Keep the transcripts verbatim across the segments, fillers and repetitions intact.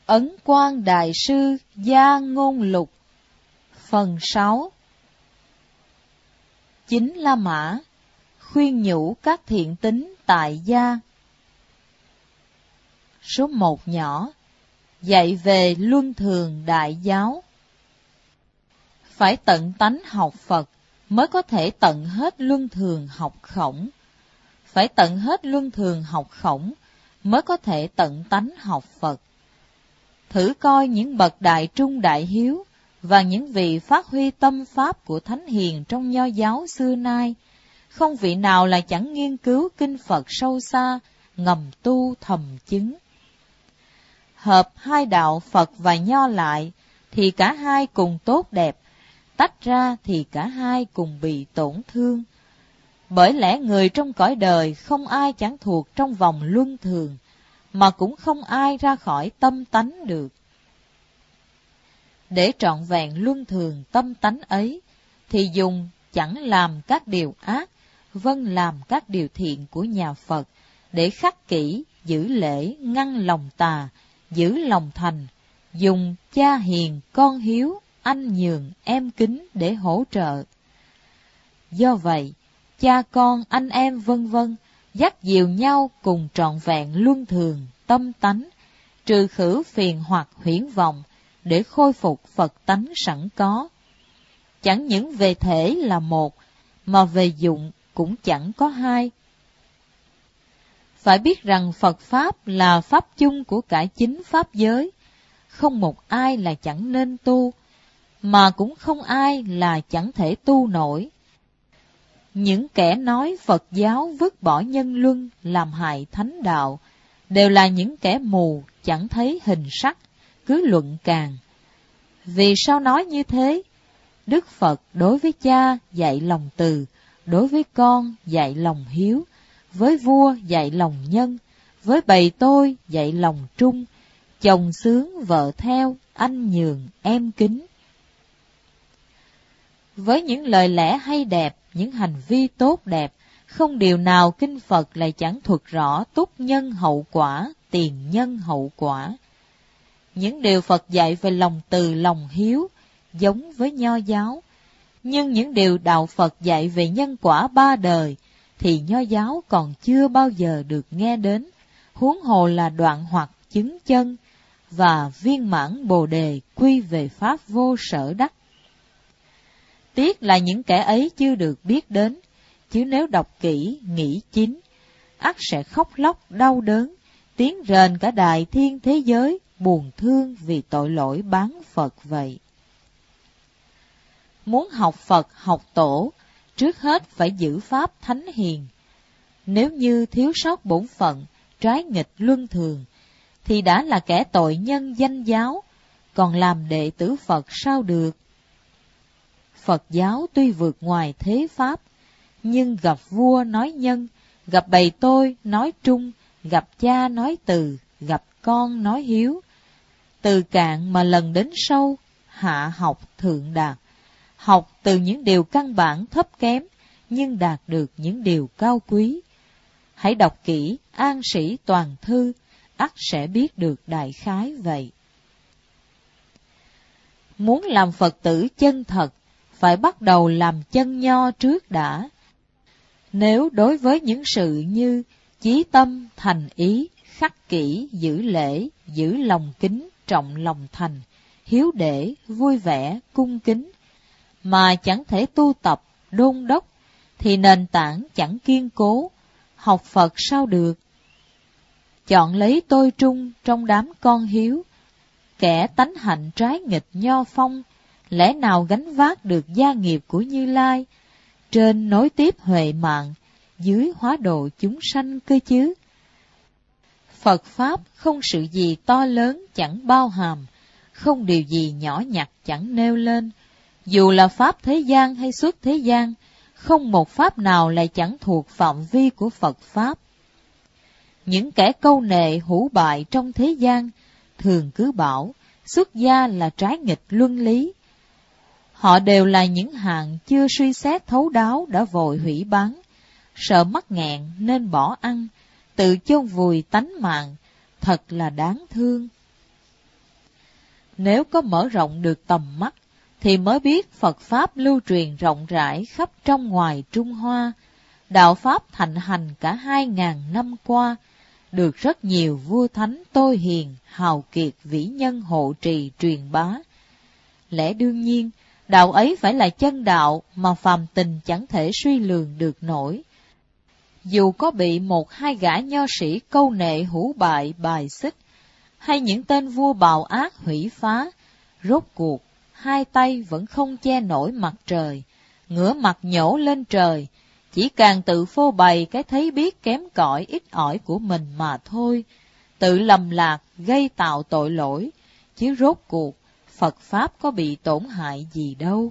Ấn Quang Đại Sư Gia Ngôn Lục. Phần sáu. Chính La Mã khuyên nhủ các thiện tín tại gia. Số một nhỏ. Dạy về luân thường đại giáo. Phải tận tánh học Phật mới có thể tận hết luân thường học Khổng. Phải tận hết luân thường học Khổng mới có thể tận tánh học Phật. Thử coi những bậc đại trung đại hiếu và những vị phát huy tâm pháp của thánh hiền trong nho giáo xưa nay, không vị nào là chẳng nghiên cứu kinh Phật sâu xa, ngầm tu thầm chứng. Hợp hai đạo Phật và nho lại thì cả hai cùng tốt đẹp, tách ra thì cả hai cùng bị tổn thương. Bởi lẽ người trong cõi đời không ai chẳng thuộc trong vòng luân thường, mà cũng không ai ra khỏi tâm tánh được. Để trọn vẹn luân thường tâm tánh ấy, thì dùng chẳng làm các điều ác, vâng làm các điều thiện của nhà Phật, để khắc kỹ, giữ lễ, ngăn lòng tà, giữ lòng thành, dùng cha hiền, con hiếu, anh nhường, em kính để hỗ trợ. Do vậy, cha con, anh em vân vân, dắt dìu nhau cùng trọn vẹn luân thường, tâm tánh, trừ khử phiền hoặc huyễn vọng, để khôi phục Phật tánh sẵn có. Chẳng những về thể là một, mà về dụng cũng chẳng có hai. Phải biết rằng Phật Pháp là Pháp chung của cả chín Pháp giới, không một ai là chẳng nên tu, mà cũng không ai là chẳng thể tu nổi. Những kẻ nói Phật giáo vứt bỏ nhân luân làm hại thánh đạo, đều là những kẻ mù chẳng thấy hình sắc, cứ luận càng. Vì sao nói như thế? Đức Phật đối với cha dạy lòng từ, đối với con dạy lòng hiếu, với vua dạy lòng nhân, với bầy tôi dạy lòng trung, chồng sướng vợ theo, anh nhường em kính. Với những lời lẽ hay đẹp, những hành vi tốt đẹp, không điều nào kinh Phật lại chẳng thuật rõ túc nhân hậu quả, tiền nhân hậu quả. Những điều Phật dạy về lòng từ, lòng hiếu, giống với nho giáo. Nhưng những điều đạo Phật dạy về nhân quả ba đời, thì nho giáo còn chưa bao giờ được nghe đến, huống hồ là đoạn hoặc chứng chân, và viên mãn bồ đề quy về Pháp vô sở đắc. Tiếc là những kẻ ấy chưa được biết đến, chứ nếu đọc kỹ, nghĩ chín, ắt sẽ khóc lóc đau đớn, tiếng rền cả đại thiên thế giới, buồn thương vì tội lỗi bán Phật vậy. Muốn học Phật, học tổ, trước hết phải giữ Pháp thánh hiền. Nếu như thiếu sót bổn phận, trái nghịch luân thường, thì đã là kẻ tội nhân danh giáo, còn làm đệ tử Phật sao được? Phật giáo tuy vượt ngoài thế Pháp, nhưng gặp vua nói nhân, gặp bầy tôi nói trung, gặp cha nói từ, gặp con nói hiếu. Từ cạn mà lần đến sâu, hạ học thượng đạt. Học từ những điều căn bản thấp kém, nhưng đạt được những điều cao quý. Hãy đọc kỹ An Sĩ Toàn Thư, ắt sẽ biết được đại khái vậy. Muốn làm Phật tử chân thật, phải bắt đầu làm chân nho trước đã. Nếu đối với những sự như chí tâm, thành ý, khắc kỷ, giữ lễ, giữ lòng kính, trọng lòng thành, hiếu đệ, vui vẻ, cung kính, mà chẳng thể tu tập, đôn đốc, thì nền tảng chẳng kiên cố, học Phật sao được? Chọn lấy tôi trung trong đám con hiếu, kẻ tánh hạnh trái nghịch nho phong, lẽ nào gánh vác được gia nghiệp của Như Lai, trên nối tiếp huệ mạng, dưới hóa độ chúng sanh cơ chứ? Phật Pháp không sự gì to lớn chẳng bao hàm, không điều gì nhỏ nhặt chẳng nêu lên. Dù là Pháp thế gian hay xuất thế gian, không một Pháp nào lại chẳng thuộc phạm vi của Phật Pháp. Những kẻ câu nệ hủ bại trong thế gian, thường cứ bảo xuất gia là trái nghịch luân lý. Họ đều là những hạng chưa suy xét thấu đáo đã vội hủy bán, sợ mắc nghẹn nên bỏ ăn, tự chôn vùi tánh mạng, thật là đáng thương. Nếu có mở rộng được tầm mắt, thì mới biết Phật Pháp lưu truyền rộng rãi khắp trong ngoài Trung Hoa. Đạo Pháp thịnh hành cả hai ngàn năm qua, được rất nhiều vua thánh tôi hiền, hào kiệt vĩ nhân hộ trì truyền bá. Lẽ đương nhiên, đạo ấy phải là chân đạo mà phàm tình chẳng thể suy lường được nổi. Dù có bị một hai gã nho sĩ câu nệ hữu bại bài xích, hay những tên vua bạo ác hủy phá, rốt cuộc hai tay vẫn không che nổi mặt trời, ngửa mặt nhổ lên trời, chỉ càng tự phô bày cái thấy biết kém cỏi ít ỏi của mình mà thôi, tự lầm lạc gây tạo tội lỗi, chứ rốt cuộc Phật Pháp có bị tổn hại gì đâu.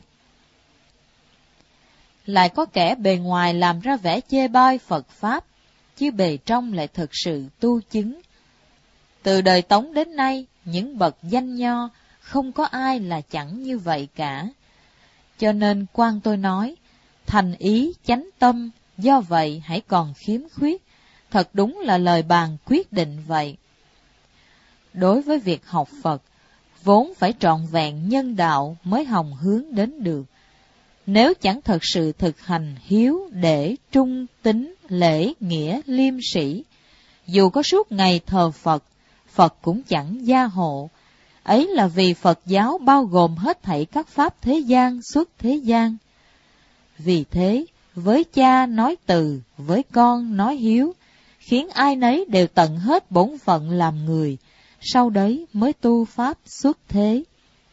Lại có kẻ bề ngoài làm ra vẻ chê bai Phật Pháp, chứ bề trong lại thực sự tu chứng. Từ đời Tống đến nay, những bậc danh nho, không có ai là chẳng như vậy cả. Cho nên quan tôi nói, thành ý, chánh tâm, do vậy hãy còn khiếm khuyết, thật đúng là lời bàn quyết định vậy. Đối với việc học Phật, vốn phải trọn vẹn nhân đạo mới hồng hướng đến được. Nếu chẳng thật sự thực hành hiếu, để, trung, tín, lễ, nghĩa, liêm sĩ, dù có suốt ngày thờ Phật, Phật cũng chẳng gia hộ. Ấy là vì Phật giáo bao gồm hết thảy các pháp thế gian xuất thế gian. Vì thế, với cha nói từ, với con nói hiếu, khiến ai nấy đều tận hết bổn phận làm người, sau đấy mới tu pháp xuất thế.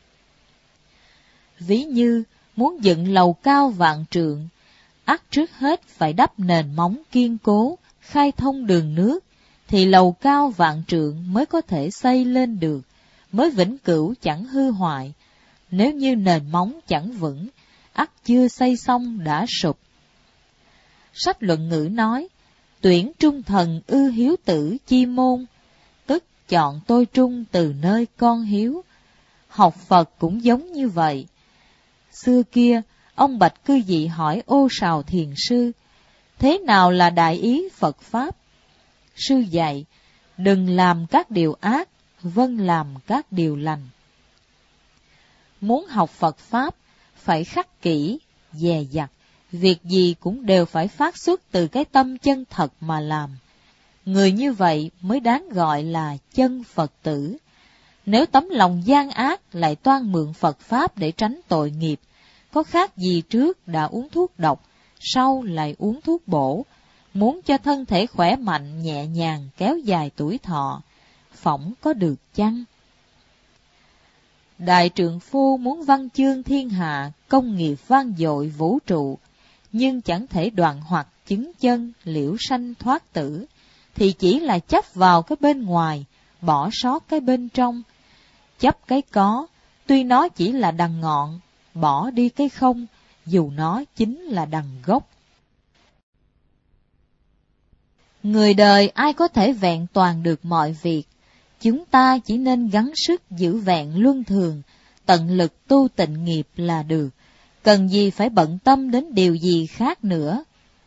Ví như muốn dựng lầu cao vạn trượng, ắt trước hết phải đắp nền móng kiên cố, khai thông đường nước, thì lầu cao vạn trượng mới có thể xây lên được, mới vĩnh cửu chẳng hư hoại. Nếu như nền móng chẳng vững, ắt chưa xây xong đã sụp. Sách Luận Ngữ nói, tuyển trung thần ư hiếu tử chi môn, tức chọn tôi trung từ nơi con hiếu. Học Phật cũng giống như vậy. Xưa kia, ông Bạch Cư Dị hỏi Ô Sào Thiền Sư, thế nào là đại ý Phật Pháp? Sư dạy, đừng làm các điều ác, vâng làm các điều lành. Muốn học Phật Pháp, phải khắc kỹ, dè dặt, việc gì cũng đều phải phát xuất từ cái tâm chân thật mà làm. Người như vậy mới đáng gọi là chân Phật tử. Nếu tấm lòng gian ác lại toan mượn Phật Pháp để tránh tội nghiệp, có khác gì trước đã uống thuốc độc, sau lại uống thuốc bổ, muốn cho thân thể khỏe mạnh, nhẹ nhàng, kéo dài tuổi thọ, phỏng có được chăng? Đại trượng phu muốn văn chương thiên hạ, công nghiệp vang dội vũ trụ, nhưng chẳng thể đoạn hoặc chứng chân, liễu sanh thoát tử, thì chỉ là chấp vào cái bên ngoài, bỏ sót cái bên trong. Chấp cái có, tuy nó chỉ là đằng ngọn, bỏ đi cái không, dù nó chính là đằng gốc. Người đời ai có thể vẹn toàn được mọi việc, chúng ta chỉ nên gắng sức giữ vẹn luân thường, tận lực tu tịnh nghiệp là được, cần gì phải bận tâm đến điều gì khác nữa.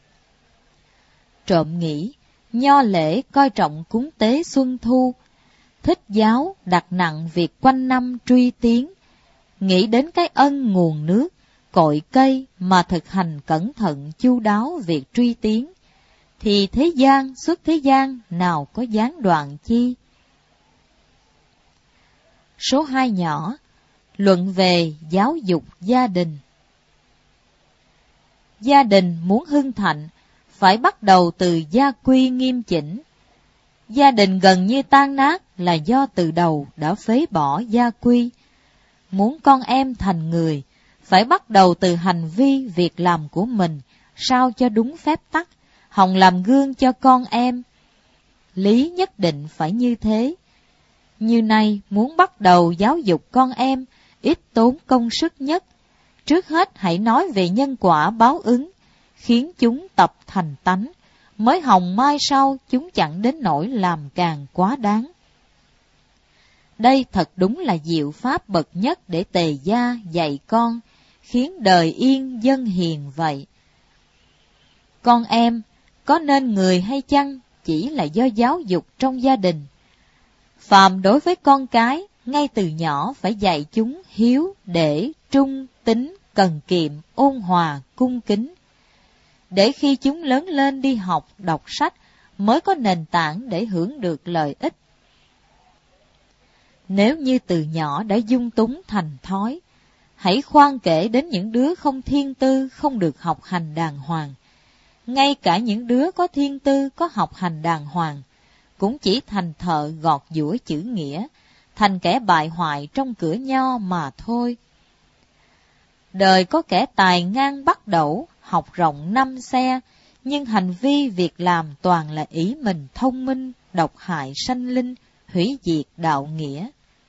Trộm nghĩ, Nho lễ coi trọng cúng tế xuân thu, Thích giáo đặt nặng việc quanh năm truy tiến, nghĩ đến cái ân nguồn nước, cội cây mà thực hành cẩn thận chu đáo việc truy tiến, thì thế gian xuất thế gian nào có gián đoạn chi. Số hai nhỏ, luận về giáo dục gia đình. Gia đình muốn hưng thịnh, phải bắt đầu từ gia quy nghiêm chỉnh. Gia đình gần như tan nát là do từ đầu đã phế bỏ gia quy. Muốn con em thành người, phải bắt đầu từ hành vi việc làm của mình, sao cho đúng phép tắc, hòng làm gương cho con em. Lý nhất định phải như thế. Như nay muốn bắt đầu giáo dục con em, ít tốn công sức nhất. Trước hết hãy nói về nhân quả báo ứng, khiến chúng tập thành tánh, mới hòng mai sau chúng chẳng đến nỗi làm càng quá đáng. Đây thật đúng là diệu pháp bậc nhất để tề gia dạy con, khiến đời yên dân hiền vậy. Con em có nên người hay chăng chỉ là do giáo dục trong gia đình. Phàm đối với con cái, ngay từ nhỏ phải dạy chúng hiếu, để, trung, tín, cần kiệm, ôn hòa, cung kính, để khi chúng lớn lên đi học, đọc sách mới có nền tảng để hưởng được lợi ích. Nếu như từ nhỏ đã dung túng thành thói, hãy khoan kể đến những đứa không thiên tư, không được học hành đàng hoàng. Ngay cả những đứa có thiên tư, có học hành đàng hoàng, cũng chỉ thành thợ gọt giũa chữ nghĩa, thành kẻ bại hoại trong cửa nho mà thôi. Đời có kẻ tài ngang bắt đẩu, học rộng năm xe, nhưng hành vi việc làm toàn là ý mình thông minh, độc hại sanh linh, hủy diệt đạo nghĩa.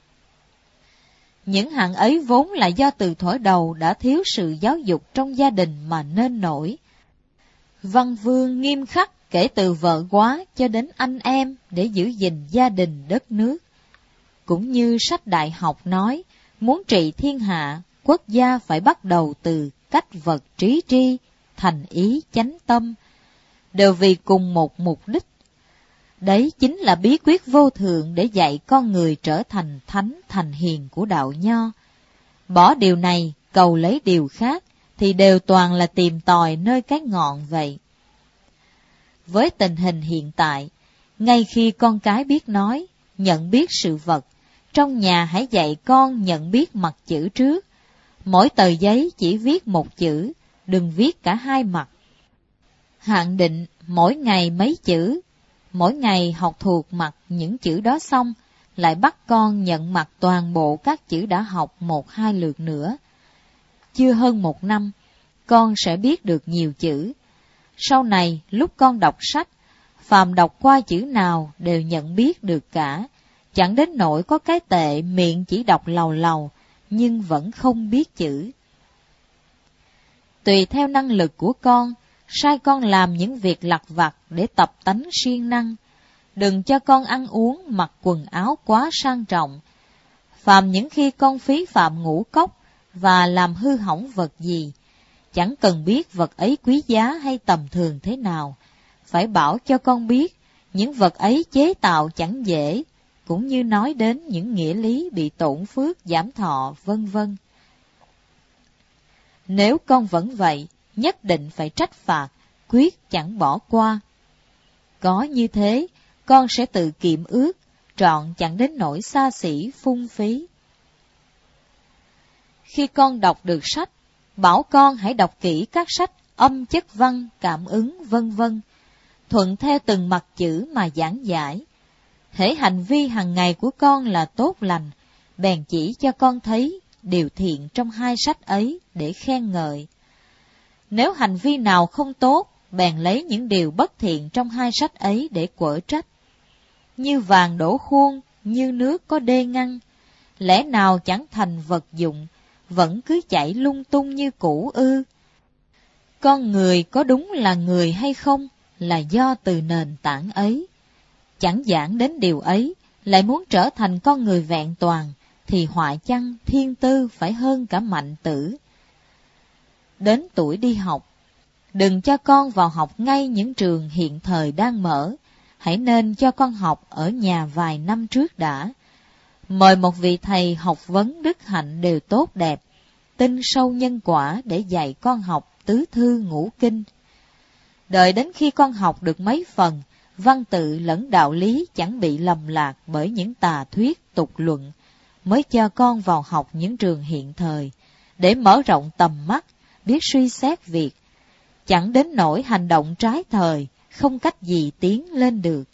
Những hạng ấy vốn là do từ thuở đầu đã thiếu sự giáo dục trong gia đình mà nên nổi. Văn vương nghiêm khắc kể từ vợ góa cho đến anh em để giữ gìn gia đình đất nước. Cũng như sách đại học nói, muốn trị thiên hạ, quốc gia phải bắt đầu từ cách vật trí tri, thành ý chánh tâm, đều vì cùng một mục đích. Đấy chính là bí quyết vô thượng để dạy con người trở thành thánh thành hiền của đạo nho. Bỏ điều này, cầu lấy điều khác, thì đều toàn là tìm tòi nơi cái ngọn vậy. Với tình hình hiện tại, ngay khi con cái biết nói, nhận biết sự vật, trong nhà hãy dạy con nhận biết mặt chữ trước. Mỗi tờ giấy chỉ viết một chữ, đừng viết cả hai mặt. Hạn định mỗi ngày mấy chữ, mỗi ngày học thuộc mặt những chữ đó xong, lại bắt con nhận mặt toàn bộ các chữ đã học một hai lượt nữa. Chưa hơn một năm, con sẽ biết được nhiều chữ. Sau này, lúc con đọc sách, phàm đọc qua chữ nào đều nhận biết được cả, chẳng đến nỗi có cái tệ miệng chỉ đọc lầu lầu, nhưng vẫn không biết chữ. Tùy theo năng lực của con, sai con làm những việc lặt vặt để tập tánh siêng năng. Đừng cho con ăn uống, mặc quần áo quá sang trọng. Phàm những khi con phí phạm ngũ cốc và làm hư hỏng vật gì, chẳng cần biết vật ấy quý giá hay tầm thường thế nào, phải bảo cho con biết những vật ấy chế tạo chẳng dễ, cũng như nói đến những nghĩa lý bị tổn phước, giảm thọ, vân vân. Nếu con vẫn vậy, nhất định phải trách phạt, quyết chẳng bỏ qua. Có như thế, con sẽ tự kiệm ước, trọn chẳng đến nỗi xa xỉ, phung phí. Khi con đọc được sách, bảo con hãy đọc kỹ các sách âm chất văn, cảm ứng, vân vân, thuận theo từng mặt chữ mà giảng giải. Hễ hành vi hàng ngày của con là tốt lành, bèn chỉ cho con thấy điều thiện trong hai sách ấy để khen ngợi. Nếu hành vi nào không tốt, bèn lấy những điều bất thiện trong hai sách ấy để quở trách. Như vàng đổ khuôn, như nước có đê ngăn, lẽ nào chẳng thành vật dụng, vẫn cứ chạy lung tung như cũ ư? Con người có đúng là người hay không, là do từ nền tảng ấy. Chẳng giảng đến điều ấy, lại muốn trở thành con người vẹn toàn, thì họa chăng thiên tư phải hơn cả mạnh tử. Đến tuổi đi học, đừng cho con vào học ngay những trường hiện thời đang mở, hãy nên cho con học ở nhà vài năm trước đã. Mời một vị thầy học vấn đức hạnh đều tốt đẹp, tin sâu nhân quả để dạy con học tứ thư ngũ kinh. Đợi đến khi con học được mấy phần, văn tự lẫn đạo lý chẳng bị lầm lạc bởi những tà thuyết tục luận, mới cho con vào học những trường hiện thời, để mở rộng tầm mắt, biết suy xét việc, chẳng đến nỗi hành động trái thời, không cách gì tiến lên được.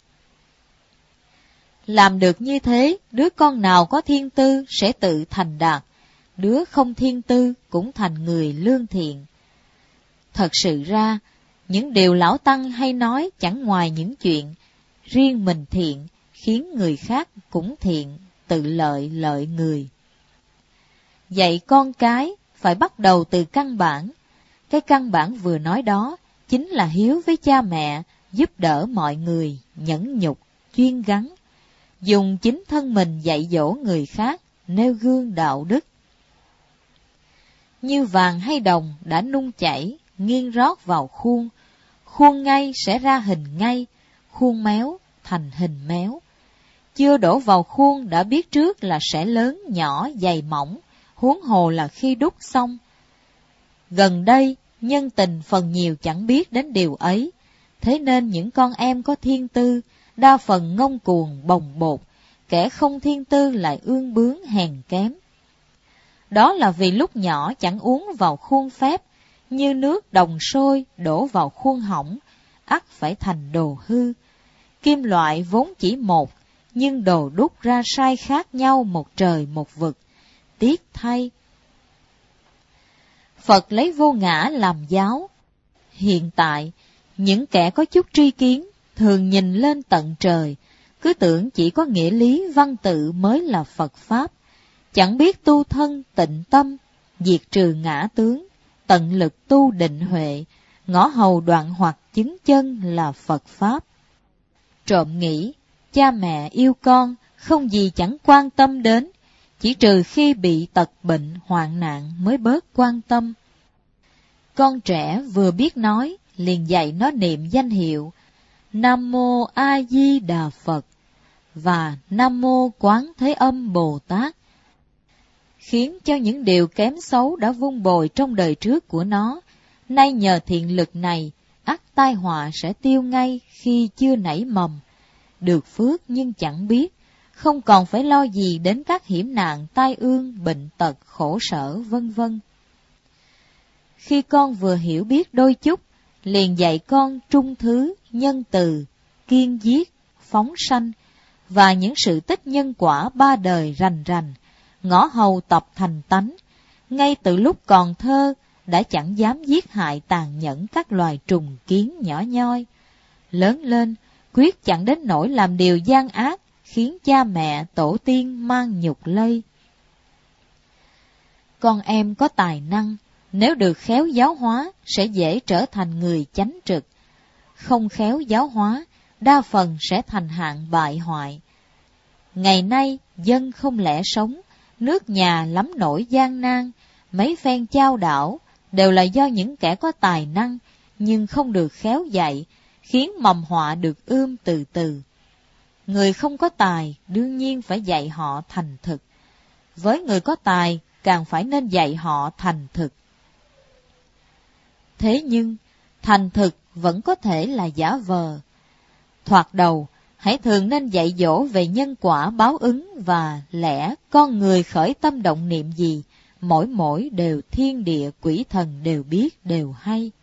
Làm được như thế, đứa con nào có thiên tư sẽ tự thành đạt, đứa không thiên tư cũng thành người lương thiện. Thật sự ra, những điều lão tăng hay nói chẳng ngoài những chuyện riêng mình thiện, khiến người khác cũng thiện, tự lợi lợi người. Dạy con cái phải bắt đầu từ căn bản. Cái căn bản vừa nói đó chính là hiếu với cha mẹ, giúp đỡ mọi người, nhẫn nhục, chuyên gắng, dùng chính thân mình dạy dỗ người khác, nêu gương đạo đức. Như vàng hay đồng đã nung chảy, nghiêng rót vào khuôn, khuôn ngay sẽ ra hình ngay, khuôn méo thành hình méo. chưa đổ vào khuôn đã biết trước là sẽ lớn, nhỏ, dày, mỏng, huống hồ là khi đúc xong. Gần đây, nhân tình phần nhiều chẳng biết đến điều ấy, thế nên những con em có thiên tư, đa phần ngông cuồng, bồng bột, kẻ không thiên tư lại ương bướng hèn kém. Đó là vì lúc nhỏ chẳng uống vào khuôn phép, như nước đồng sôi đổ vào khuôn hỏng, ắt phải thành đồ hư. Kim loại vốn chỉ một, nhưng đồ đúc ra sai khác nhau một trời một vực. Tiếc thay. Phật lấy vô ngã làm giáo. Hiện tại, những kẻ có chút tri kiến thường nhìn lên tận trời, cứ tưởng chỉ có nghĩa lý văn tự mới là Phật Pháp, chẳng biết tu thân tịnh tâm, diệt trừ ngã tướng, tận lực tu định huệ, ngõ hầu đoạn hoặc chứng chân là Phật Pháp. Trộm nghĩ, cha mẹ yêu con, không gì chẳng quan tâm đến, chỉ trừ khi bị tật bệnh hoạn nạn mới bớt quan tâm. Con trẻ vừa biết nói, liền dạy nó niệm danh hiệu Nam Mô A Di Đà Phật và Nam Mô Quán Thế Âm Bồ Tát, khiến cho những điều kém xấu đã vun bồi trong đời trước của nó, nay nhờ thiện lực này, ắt tai họa sẽ tiêu ngay khi chưa nảy mầm. Được phước nhưng chẳng biết, không còn phải lo gì đến các hiểm nạn, tai ương, bệnh tật, khổ sở, vân vân. Khi con vừa hiểu biết đôi chút, liền dạy con trung thứ, nhân từ, kiên giết, phóng sanh, và những sự tích nhân quả ba đời rành rành, ngõ hầu tập thành tánh. Ngay từ lúc còn thơ, đã chẳng dám giết hại tàn nhẫn các loài trùng kiến nhỏ nhoi. Lớn lên, quyết chẳng đến nỗi làm điều gian ác, khiến cha mẹ, tổ tiên mang nhục lây. Con em có tài năng, nếu được khéo giáo hóa, sẽ dễ trở thành người chánh trực. Không khéo giáo hóa, đa phần sẽ thành hạng bại hoại. Ngày nay, dân không lẽ sống, nước nhà lắm nỗi gian nan, mấy phen chao đảo, đều là do những kẻ có tài năng, nhưng không được khéo dạy, khiến mầm họa được ươm từ từ. Người không có tài, đương nhiên phải dạy họ thành thực. Với người có tài, càng phải nên dạy họ thành thực. Thế nhưng, thành thực vẫn có thể là giả vờ. Thoạt đầu, hãy thường nên dạy dỗ về nhân quả báo ứng và lẽ con người khởi tâm động niệm gì, mỗi mỗi đều thiên địa quỷ thần đều biết, đều hay.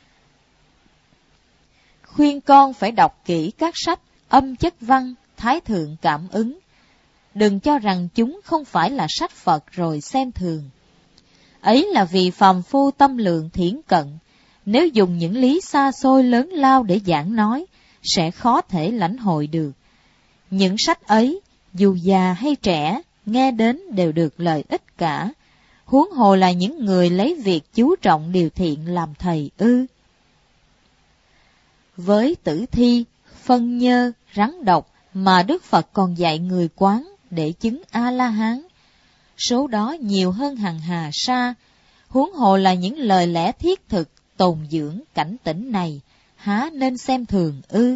Khuyên con phải đọc kỹ các sách âm chất văn, thái thượng cảm ứng. Đừng cho rằng chúng không phải là sách Phật rồi xem thường. Ấy là vì phàm phu tâm lượng thiển cận, nếu dùng những lý xa xôi lớn lao để giảng nói, sẽ khó thể lãnh hội được. Những sách ấy, dù già hay trẻ, nghe đến đều được lợi ích cả, huống hồ là những người lấy việc chú trọng điều thiện làm thầy ư. Với tử thi, phân nhơ, rắn độc mà Đức Phật còn dạy người quán để chứng A-la-hán, số đó nhiều hơn hằng hà sa, huống hồ là những lời lẽ thiết thực, tồn dưỡng cảnh tỉnh này, há nên xem thường ư.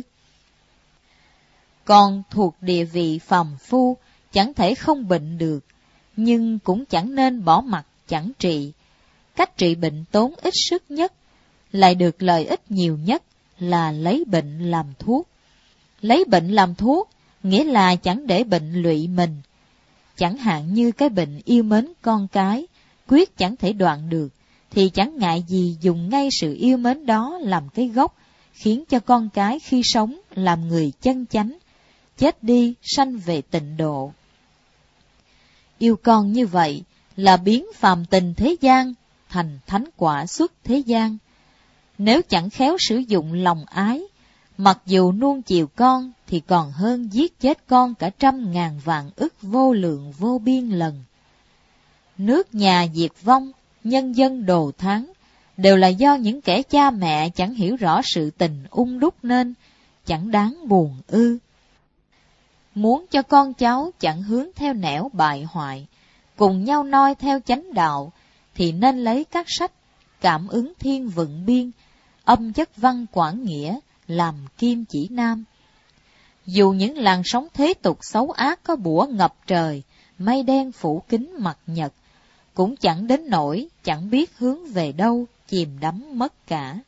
Còn thuộc địa vị phàm phu, chẳng thể không bệnh được, nhưng cũng chẳng nên bỏ mặc chẳng trị. Cách trị bệnh tốn ít sức nhất, lại được lợi ích nhiều nhất là lấy bệnh làm thuốc. Lấy bệnh làm thuốc, nghĩa là chẳng để bệnh lụy mình. Chẳng hạn như cái bệnh yêu mến con cái, quyết chẳng thể đoạn được, thì chẳng ngại gì dùng ngay sự yêu mến đó làm cái gốc, khiến cho con cái khi sống làm người chân chánh, chết đi sanh về tịnh độ. Yêu con như vậy là biến phàm tình thế gian thành thánh quả xuất thế gian. Nếu chẳng khéo sử dụng lòng ái, mặc dù nuông chiều con thì còn hơn giết chết con cả trăm ngàn vạn ức vô lượng vô biên lần. Nước nhà diệt vong, nhân dân đồ thán, đều là do những kẻ cha mẹ chẳng hiểu rõ sự tình ung đúc nên, chẳng đáng buồn ư. Muốn cho con cháu chẳng hướng theo nẻo bại hoại, cùng nhau noi theo chánh đạo, thì nên lấy các sách cảm ứng thiên vựng biên, âm chất văn quảng nghĩa làm kim chỉ nam. Dù những làn sóng thế tục xấu ác có bủa ngập trời, mây đen phủ kín mặt nhật, cũng chẳng đến nỗi chẳng biết hướng về đâu, chìm đắm mất cả.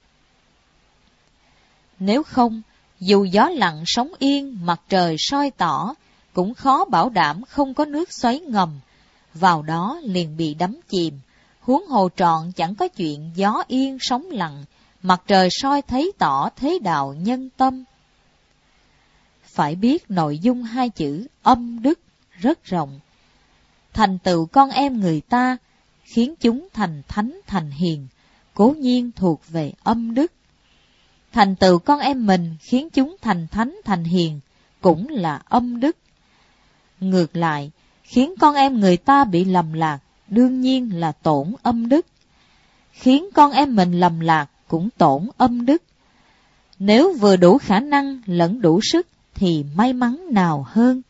Nếu không, dù gió lặng sóng yên, mặt trời soi tỏ, cũng khó bảo đảm không có nước xoáy ngầm, vào đó liền bị đắm chìm. Huống hồ trọn chẳng có chuyện gió yên sóng lặng, mặt trời soi thấy tỏ thế đạo nhân tâm. Phải biết nội dung hai chữ âm đức rất rộng. Thành tựu con em người ta, khiến chúng thành thánh thành hiền, cố nhiên thuộc về âm đức. Thành tựu con em mình khiến chúng thành thánh thành hiền, cũng là âm đức. Ngược lại, khiến con em người ta bị lầm lạc, đương nhiên là tổn âm đức. Khiến con em mình lầm lạc cũng tổn âm đức. Nếu vừa đủ khả năng lẫn đủ sức thì may mắn nào hơn.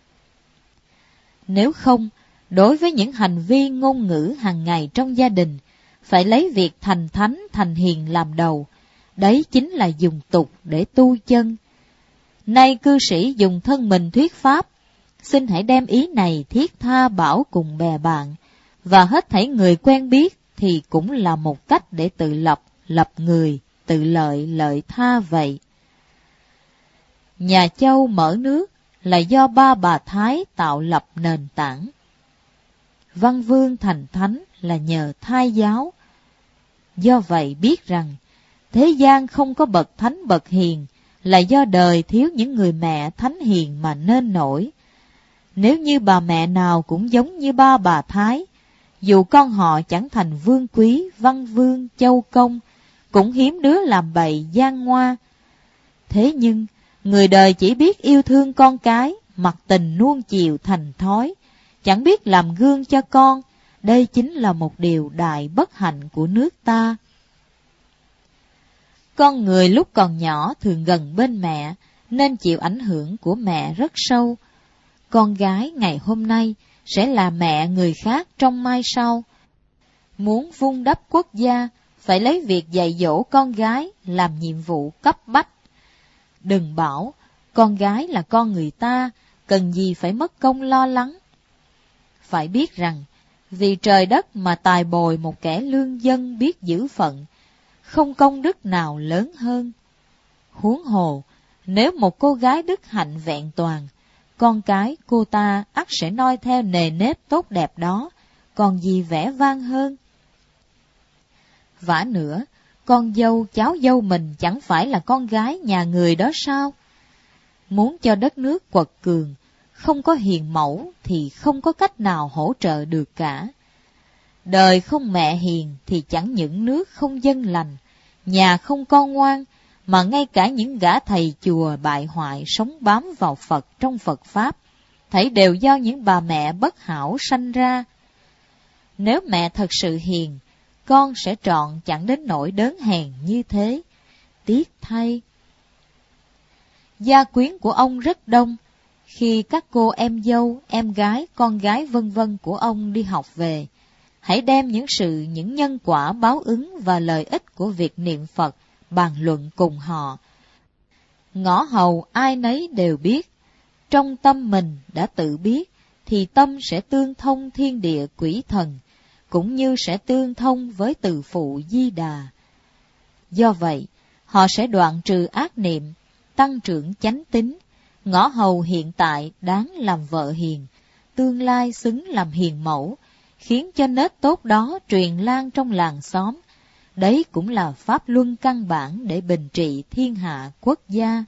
Nếu không, đối với những hành vi ngôn ngữ hàng ngày trong gia đình, phải lấy việc thành thánh thành hiền làm đầu. Đấy chính là dùng tục để tu chân. Nay cư sĩ dùng thân mình thuyết pháp, xin hãy đem ý này thiết tha bảo cùng bè bạn, và hết thảy người quen biết thì cũng là một cách để tự lập, lập người, tự lợi lợi tha vậy. Nhà Châu mở nước là do ba bà Thái tạo lập nền tảng. Văn Vương thành thánh là nhờ thai giáo. Do vậy biết rằng, thế gian không có bậc thánh bậc hiền là do đời thiếu những người mẹ thánh hiền mà nên nổi. Nếu như bà mẹ nào cũng giống như ba bà Thái, dù con họ chẳng thành vương quý, văn vương, châu công, cũng hiếm đứa làm bậy gian ngoa. Thế nhưng, người đời chỉ biết yêu thương con cái, mặc tình nuông chiều thành thói, chẳng biết làm gương cho con. Đây chính là một điều đại bất hạnh của nước ta. Con người lúc còn nhỏ thường gần bên mẹ, nên chịu ảnh hưởng của mẹ rất sâu. Con gái ngày hôm nay sẽ là mẹ người khác trong mai sau. Muốn vun đắp quốc gia, phải lấy việc dạy dỗ con gái làm nhiệm vụ cấp bách. Đừng bảo, con gái là con người ta, cần gì phải mất công lo lắng. Phải biết rằng, vì trời đất mà tài bồi một kẻ lương dân biết giữ phận, không công đức nào lớn hơn. Huống hồ, nếu một cô gái đức hạnh vẹn toàn, con cái cô ta ắt sẽ noi theo nề nếp tốt đẹp đó, còn gì vẻ vang hơn. Vả nữa, con dâu cháu dâu mình chẳng phải là con gái nhà người đó sao? Muốn cho đất nước quật cường, không có hiền mẫu thì không có cách nào hỗ trợ được cả. Đời không mẹ hiền thì chẳng những nước không dân lành, nhà không con ngoan, mà ngay cả những gã thầy chùa bại hoại sống bám vào Phật trong Phật Pháp, thảy đều do những bà mẹ bất hảo sanh ra. Nếu mẹ thật sự hiền, con sẽ trọn chẳng đến nỗi đớn hèn như thế. Tiếc thay. Gia quyến của ông rất đông. Khi các cô em dâu, em gái, con gái vân vân của ông đi học về, hãy đem những sự, những nhân quả báo ứng và lợi ích của việc niệm Phật bàn luận cùng họ. Ngõ hầu ai nấy đều biết, trong tâm mình đã tự biết, thì tâm sẽ tương thông thiên địa quỷ thần, cũng như sẽ tương thông với từ phụ Di Đà. Do vậy, họ sẽ đoạn trừ ác niệm, tăng trưởng chánh tín. Ngõ hầu hiện tại đáng làm vợ hiền, tương lai xứng làm hiền mẫu, khiến cho nết tốt đó truyền lan trong làng xóm. Đấy cũng là pháp luân căn bản để bình trị thiên hạ quốc gia.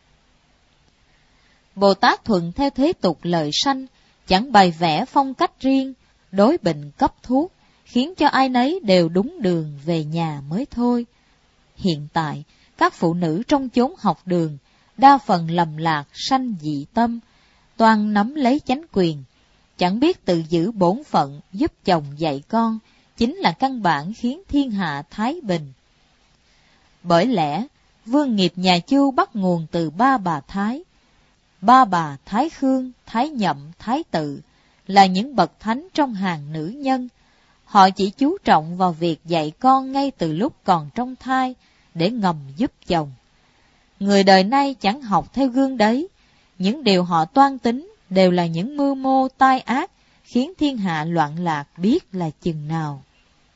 Bồ Tát thuận theo thế tục lợi sanh, chẳng bày vẽ phong cách riêng, đối bệnh cấp thuốc, khiến cho ai nấy đều đúng đường về nhà mới thôi. Hiện tại, các phụ nữ trong chốn học đường, đa phần lầm lạc sanh dị tâm, toàn nắm lấy chánh quyền, chẳng biết tự giữ bổn phận giúp chồng dạy con, chính là căn bản khiến thiên hạ thái bình. Bởi lẽ, vương nghiệp nhà Chu bắt nguồn từ ba bà Thái. Ba bà Thái Khương, Thái Nhậm, Thái Tự là những bậc thánh trong hàng nữ nhân. Họ chỉ chú trọng vào việc dạy con ngay từ lúc còn trong thai, để ngầm giúp chồng. Người đời nay chẳng học theo gương đấy, những điều họ toan tính đều là những mưu mô tai ác, khiến thiên hạ loạn lạc biết là chừng nào.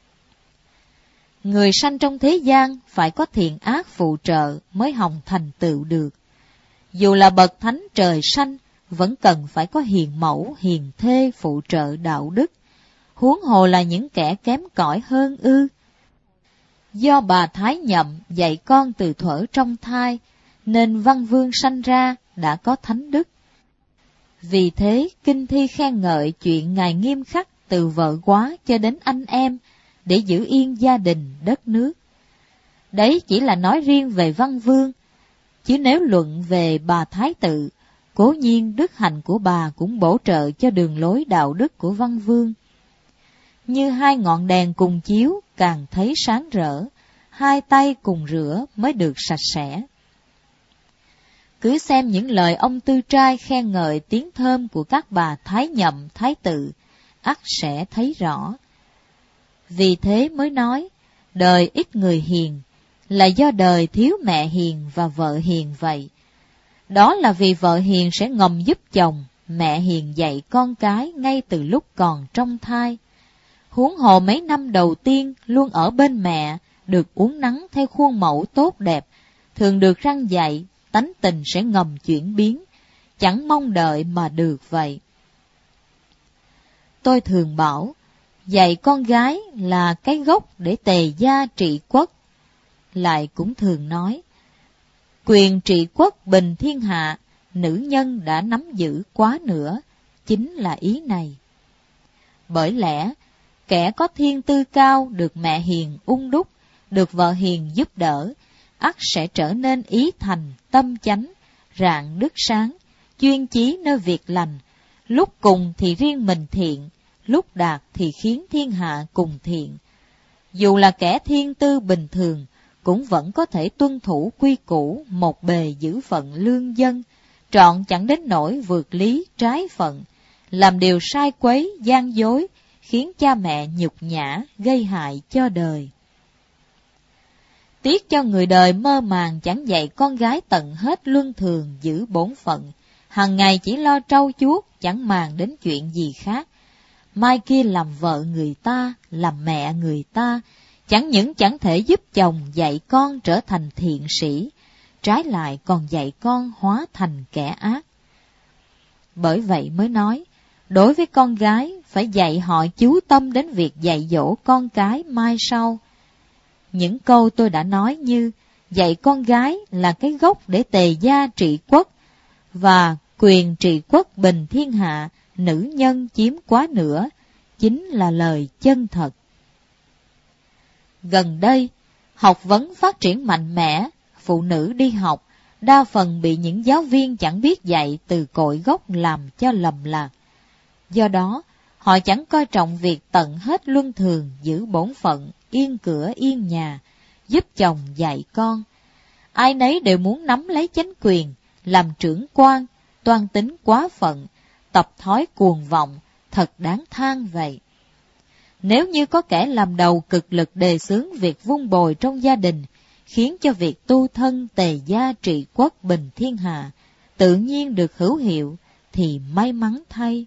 Người sanh trong thế gian phải có thiện ác phụ trợ mới hòng thành tựu được. Dù là bậc thánh trời sanh, vẫn cần phải có hiền mẫu, hiền thê phụ trợ đạo đức, huống hồ là những kẻ kém cỏi hơn ư. Do bà Thái Nhậm dạy con từ thuở trong thai, nên Văn Vương sanh ra đã có thánh đức. Vì thế, kinh thi khen ngợi chuyện Ngài nghiêm khắc từ vợ quá cho đến anh em, để giữ yên gia đình, đất nước. Đấy chỉ là nói riêng về Văn Vương, chứ nếu luận về bà Thái Tự, cố nhiên đức hạnh của bà cũng bổ trợ cho đường lối đạo đức của Văn Vương. Như hai ngọn đèn cùng chiếu càng thấy sáng rỡ, hai tay cùng rửa mới được sạch sẽ. Cứ xem những lời ông Tư Trai khen ngợi tiếng thơm của các bà Thái Nhậm, Thái Tự, ắt sẽ thấy rõ. Vì thế mới nói, đời ít người hiền, là do đời thiếu mẹ hiền và vợ hiền vậy. Đó là vì vợ hiền sẽ ngầm giúp chồng, mẹ hiền dạy con cái ngay từ lúc còn trong thai. Huống hồ mấy năm đầu tiên luôn ở bên mẹ, được uốn nắn theo khuôn mẫu tốt đẹp, thường được răn dạy, tánh tình sẽ ngầm chuyển biến, chẳng mong đợi mà được vậy. Tôi thường bảo, dạy con gái là cái gốc để tề gia trị quốc. Lại cũng thường nói, quyền trị quốc bình thiên hạ, nữ nhân đã nắm giữ quá nữa, chính là ý này. Bởi lẽ, kẻ có thiên tư cao được mẹ hiền ung đúc, được vợ hiền giúp đỡ, ắt sẽ trở nên ý thành, tâm chánh, rạng đức sáng, chuyên chí nơi việc lành, lúc cùng thì riêng mình thiện, lúc đạt thì khiến thiên hạ cùng thiện. Dù là kẻ thiên tư bình thường, cũng vẫn có thể tuân thủ quy củ một bề giữ phận lương dân, trọn chẳng đến nỗi vượt lý trái phận, làm điều sai quấy, gian dối, khiến cha mẹ nhục nhã, gây hại cho đời. Tiếc cho người đời mơ màng chẳng dạy con gái tận hết luân thường giữ bổn phận, hằng ngày chỉ lo trau chuốt, chẳng màng đến chuyện gì khác. Mai kia làm vợ người ta, làm mẹ người ta, chẳng những chẳng thể giúp chồng dạy con trở thành thiện sĩ, trái lại còn dạy con hóa thành kẻ ác. Bởi vậy mới nói, đối với con gái phải dạy họ chú tâm đến việc dạy dỗ con cái mai sau. Những câu tôi đã nói như dạy con gái là cái gốc để tề gia trị quốc, và quyền trị quốc bình thiên hạ, nữ nhân chiếm quá nữa, chính là lời chân thật. Gần đây, học vấn phát triển mạnh mẽ, phụ nữ đi học, đa phần bị những giáo viên chẳng biết dạy từ cội gốc làm cho lầm lạc. Do đó, họ chẳng coi trọng việc tận hết luân thường giữ bổn phận, yên cửa yên nhà, giúp chồng dạy con. Ai nấy đều muốn nắm lấy chánh quyền, làm trưởng quan, toan tính quá phận, tập thói cuồng vọng, thật đáng than vậy. Nếu như có kẻ làm đầu cực lực đề xướng việc vun bồi trong gia đình, khiến cho việc tu thân tề gia trị quốc bình thiên hạ tự nhiên được hữu hiệu, thì may mắn thay.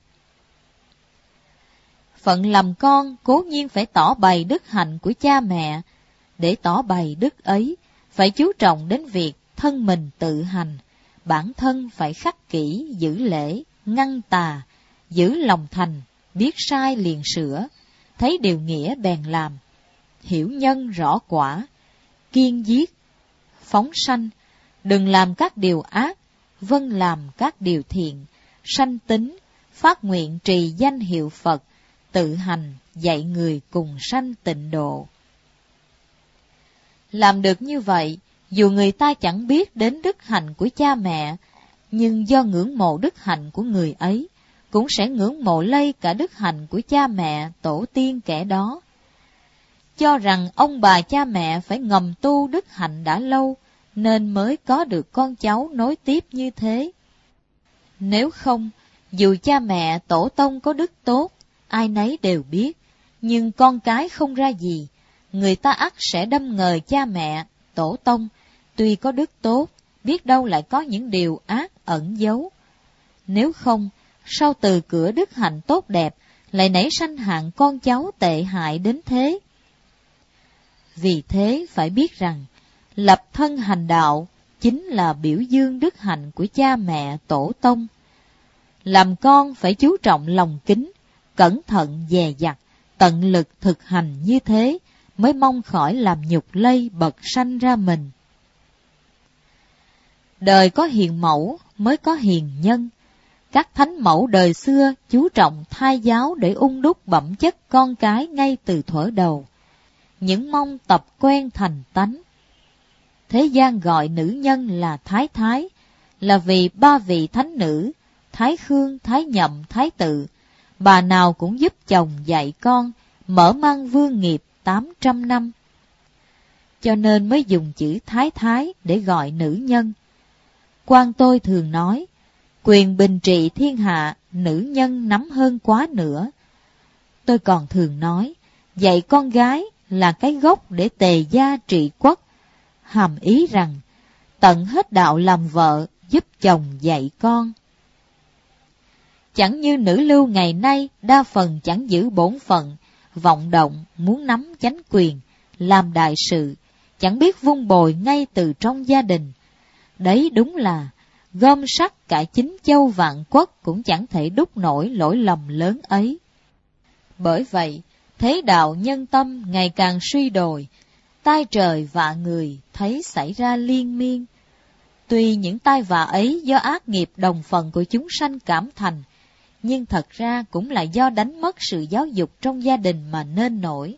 Phận làm con cố nhiên phải tỏ bày đức hạnh của cha mẹ. Để tỏ bày đức ấy, phải chú trọng đến việc thân mình tự hành, bản thân phải khắc kỷ giữ lễ, ngăn tà, giữ lòng thành, biết sai liền sửa, thấy điều nghĩa bèn làm, hiểu nhân rõ quả, kiên giết, phóng sanh, đừng làm các điều ác, vâng làm các điều thiện, sanh tính, phát nguyện trì danh hiệu Phật, tự hành dạy người cùng sanh tịnh độ. Làm được như vậy, dù người ta chẳng biết đến đức hạnh của cha mẹ, nhưng do ngưỡng mộ đức hạnh của người ấy, cũng sẽ ngưỡng mộ lây cả đức hạnh của cha mẹ, tổ tiên kẻ đó. Cho rằng ông bà cha mẹ phải ngầm tu đức hạnh đã lâu, nên mới có được con cháu nối tiếp như thế. Nếu không, dù cha mẹ tổ tông có đức tốt, ai nấy đều biết, nhưng con cái không ra gì, người ta ắt sẽ đâm ngờ cha mẹ, tổ tông, tuy có đức tốt, biết đâu lại có những điều ác ẩn giấu, Nếu không, sao từ cửa đức hạnh tốt đẹp lại nảy sanh hạng con cháu tệ hại đến thế? Vì thế phải biết rằng, lập thân hành đạo chính là biểu dương đức hạnh của cha mẹ tổ tông. Làm con phải chú trọng lòng kính, cẩn thận dè dặt, tận lực thực hành như thế, mới mong khỏi làm nhục lây bậc sanh ra mình. Đời có hiền mẫu mới có hiền nhân. Các thánh mẫu đời xưa chú trọng thai giáo để ung đúc bẩm chất con cái ngay từ thuở đầu, những mong tập quen thành tánh. Thế gian gọi nữ nhân là thái thái, là vì ba vị thánh nữ, Thái Khương, Thái Nhậm, Thái Tự, bà nào cũng giúp chồng dạy con, mở mang vương nghiệp tám trăm năm. Cho nên mới dùng chữ thái thái để gọi nữ nhân. Quan tôi thường nói, quyền bình trị thiên hạ, nữ nhân nắm hơn quá nữa. Tôi còn thường nói, dạy con gái là cái gốc để tề gia trị quốc, hàm ý rằng, tận hết đạo làm vợ, giúp chồng dạy con. Chẳng như nữ lưu ngày nay đa phần chẳng giữ bổn phận, vọng động, muốn nắm chánh quyền, làm đại sự, chẳng biết vun bồi ngay từ trong gia đình. Đấy đúng là, gom sắt cả chín châu vạn quốc cũng chẳng thể đúc nổi lỗi lầm lớn ấy. Bởi vậy, thế đạo nhân tâm ngày càng suy đồi, tai trời vạ người thấy xảy ra liên miên. Tuy những tai vạ ấy do ác nghiệp đồng phần của chúng sanh cảm thành, nhưng thật ra cũng là do đánh mất sự giáo dục trong gia đình mà nên nổi.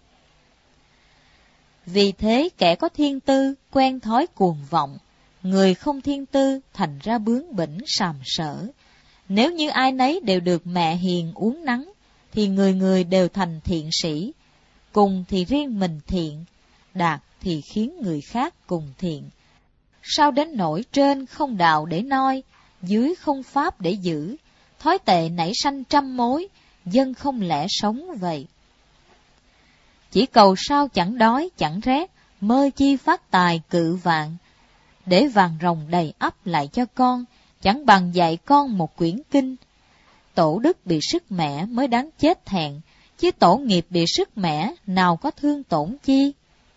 Vì thế kẻ có thiên tư quen thói cuồng vọng, người không thiên tư thành ra bướng bỉnh sàm sỡ. Nếu như ai nấy đều được mẹ hiền uốn nắn, thì người người đều thành thiện sĩ, cùng thì riêng mình thiện, đạt thì khiến người khác cùng thiện. Sao đến nỗi trên không đạo để noi, dưới không pháp để giữ, thói tệ nảy sanh trăm mối, dân không lẽ sống vậy. Chỉ cầu sao chẳng đói chẳng rét, mơ chi phát tài cự vạn. Để vàng rồng đầy ắp lại cho con, chẳng bằng dạy con một quyển kinh. Tổ đức bị sức mẻ mới đáng chết thẹn, chứ tổ nghiệp bị sức mẻ nào có thương tổn chi.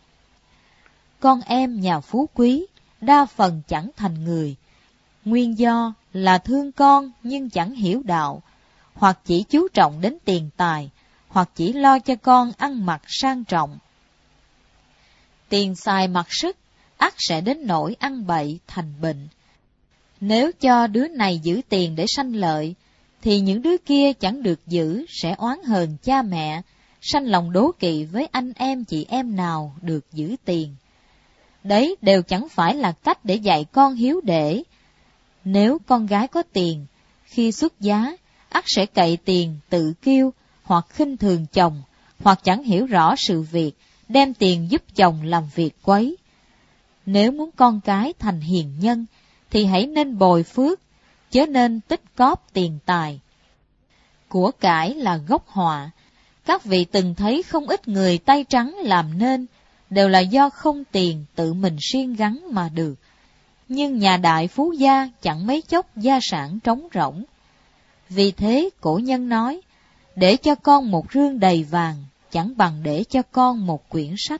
Con em nhà phú quý, đa phần chẳng thành người. Nguyên do là thương con nhưng chẳng hiểu đạo, hoặc chỉ chú trọng đến tiền tài, hoặc chỉ lo cho con ăn mặc sang trọng. Tiền xài mặc sức, ắt sẽ đến nỗi ăn bậy thành bệnh. Nếu cho đứa này giữ tiền để sanh lợi, thì những đứa kia chẳng được giữ sẽ oán hờn cha mẹ, sanh lòng đố kỵ với anh em chị em nào được giữ tiền. Đấy đều chẳng phải là cách để dạy con hiếu để. Nếu con gái có tiền, khi xuất giá, ắt sẽ cậy tiền tự kiêu, hoặc khinh thường chồng, hoặc chẳng hiểu rõ sự việc, đem tiền giúp chồng làm việc quấy. Nếu muốn con cái thành hiền nhân, thì hãy nên bồi phước, chớ nên tích cóp tiền tài. Của cải là gốc họa. Các vị từng thấy không ít người tay trắng làm nên, đều là do không tiền tự mình siêng gắn mà được. Nhưng nhà đại phú gia chẳng mấy chốc gia sản trống rỗng. Vì thế cổ nhân nói, để cho con một rương đầy vàng, chẳng bằng để cho con một quyển sách.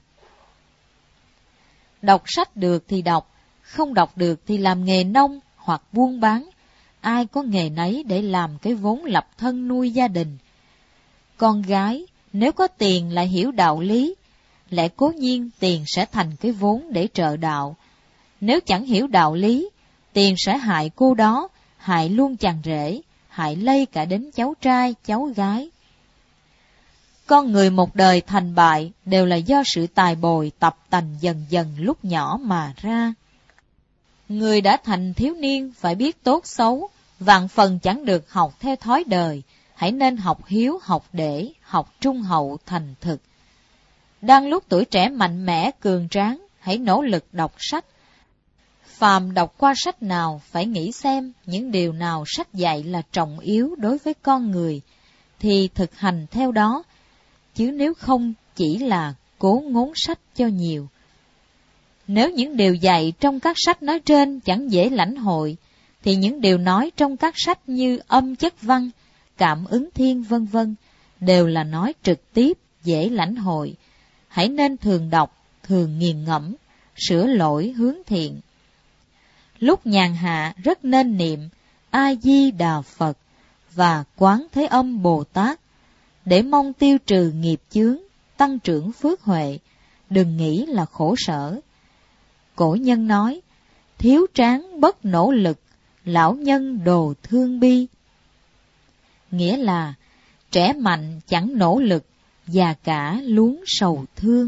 Đọc sách được thì đọc, không đọc được thì làm nghề nông hoặc buôn bán. Ai có nghề nấy để làm cái vốn lập thân nuôi gia đình. Con gái, nếu có tiền lại hiểu đạo lý, lẽ cố nhiên tiền sẽ thành cái vốn để trợ đạo. Nếu chẳng hiểu đạo lý, tiền sẽ hại cô đó, hại luôn chàng rể, hại lây cả đến cháu trai, cháu gái. Con người một đời thành bại đều là do sự tài bồi tập tành dần dần lúc nhỏ mà ra. Người đã thành thiếu niên phải biết tốt xấu, vạn phần chẳng được học theo thói đời, hãy nên học hiếu, học để, học trung hậu thành thực. Đang lúc tuổi trẻ mạnh mẽ cường tráng, hãy nỗ lực đọc sách. Phàm đọc qua sách nào phải nghĩ xem những điều nào sách dạy là trọng yếu đối với con người, thì thực hành theo đó, chứ nếu không chỉ là cố ngốn sách cho nhiều. Nếu những điều dạy trong các sách nói trên chẳng dễ lãnh hội, thì những điều nói trong các sách như Âm Chất Văn, Cảm Ứng Thiên vân vân đều là nói trực tiếp, dễ lãnh hội. Hãy nên thường đọc, thường nghiền ngẫm, sửa lỗi hướng thiện. Lúc nhàn hạ rất nên niệm A Di Đà Phật và Quán Thế Âm Bồ Tát để mong tiêu trừ nghiệp chướng, tăng trưởng phước huệ, đừng nghĩ là khổ sở. Cổ nhân nói, thiếu tráng bất nỗ lực, lão nhân đồ thương bi. Nghĩa là, trẻ mạnh chẳng nỗ lực, già cả luống sầu thương.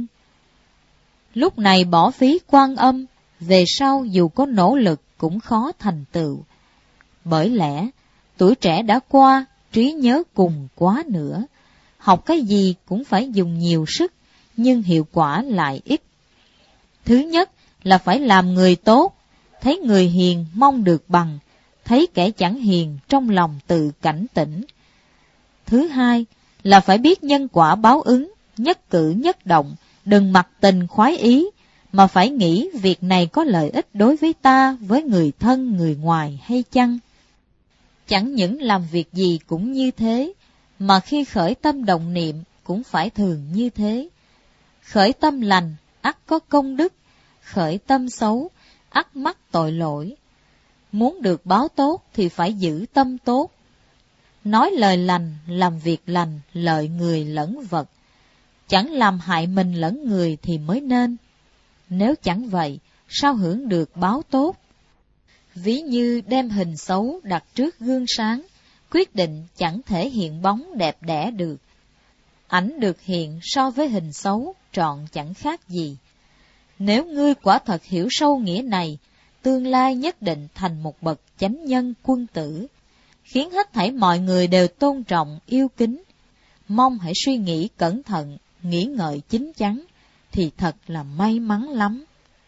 Lúc này bỏ phí Quan Âm, về sau dù có nỗ lực cũng khó thành tựu. Bởi lẽ, tuổi trẻ đã qua, trí nhớ cùng quá nữa. Học cái gì cũng phải dùng nhiều sức, nhưng hiệu quả lại ít. Thứ nhất là phải làm người tốt, thấy người hiền mong được bằng, thấy kẻ chẳng hiền trong lòng tự cảnh tỉnh. Thứ hai là phải biết nhân quả báo ứng, nhất cử nhất động, đừng mặc tình khoái ý, mà phải nghĩ việc này có lợi ích đối với ta, với người thân, người ngoài hay chăng. Chẳng những làm việc gì cũng như thế, mà khi khởi tâm động niệm cũng phải thường như thế. Khởi tâm lành, ắt có công đức, khởi tâm xấu, ắt mắc tội lỗi. Muốn được báo tốt thì phải giữ tâm tốt. Nói lời lành, làm việc lành, lợi người lẫn vật. Chẳng làm hại mình lẫn người thì mới nên. Nếu chẳng vậy, sao hưởng được báo tốt? Ví như đem hình xấu đặt trước gương sáng, quyết định chẳng thể hiện bóng đẹp đẽ được. Ảnh được hiện so với hình xấu, trọn chẳng khác gì. Nếu ngươi quả thật hiểu sâu nghĩa này, tương lai nhất định thành một bậc chánh nhân quân tử, khiến hết thảy mọi người đều tôn trọng, yêu kính. Mong hãy suy nghĩ cẩn thận, nghĩ ngợi chín chắn, thì thật là may mắn lắm.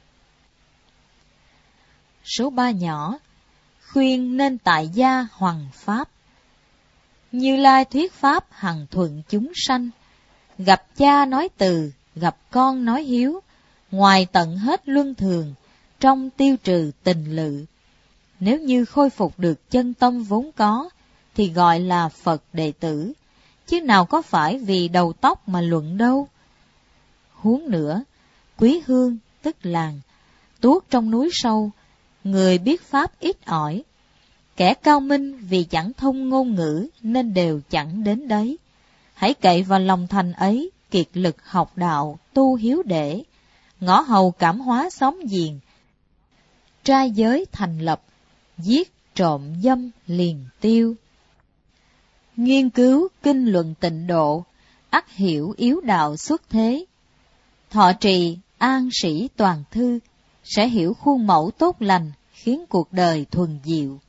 Số ba nhỏ, khuyên nên tại gia hoằng pháp. Như Lai thuyết pháp hằng thuận chúng sanh, gặp cha nói từ, gặp con nói hiếu, ngoài tận hết luân thường, trong tiêu trừ tình lự. Nếu như khôi phục được chân tông vốn có, thì gọi là Phật đệ tử, chứ nào có phải vì đầu tóc mà luận đâu. Huống nữa, quý hương tức làng, tuốt trong núi sâu, người biết pháp ít ỏi. Kẻ cao minh vì chẳng thông ngôn ngữ nên đều chẳng đến đấy. Hãy cậy vào lòng thành ấy, kiệt lực học đạo, tu hiếu để, ngõ hầu cảm hóa xóm giềng. Trai giới thành lập, giết trộm dâm liền tiêu. Nghiên cứu kinh luận tịnh độ, ắt hiểu yếu đạo xuất thế. Thọ trì an sĩ toàn thư, sẽ hiểu khuôn mẫu tốt lành, khiến cuộc đời thuần diệu.